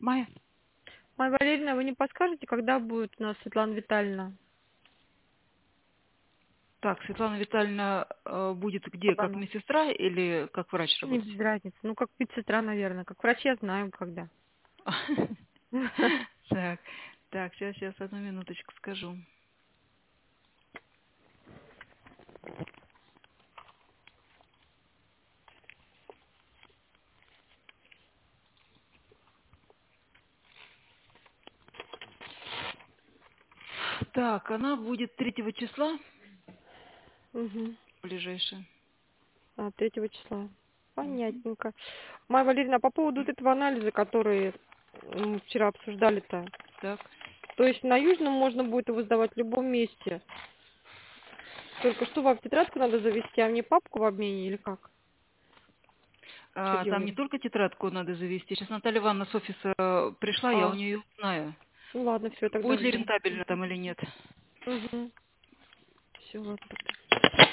Майя? Майя Валерьевна, вы не подскажете, когда будет у нас Светлана Витальевна? Так, Светлана Витальевна будет где? Как Кабанова. медсестра или как врач Не работать? без разницы. Ну, как медсестра, наверное. Как врач я знаю, когда. Так, так, сейчас, одну минуточку скажу. Так, она будет 3 числа, Угу. ближайшее. 3 числа. Мгм. Понятненько. Майя Валерьевна, по поводу вот этого анализа, который мы вчера обсуждали-то. Так. То есть на Южном можно будет его сдавать в любом месте. Только что вам тетрадку надо завести, а мне папку в обмене или как? Что Там делать? не только тетрадку надо завести. Сейчас Наталья Ивановна с офиса пришла, я у А, нее узнаю, ну ладно, все, тогда будет ли жду. рентабельно там или нет. Угу. Все, ладно тогда.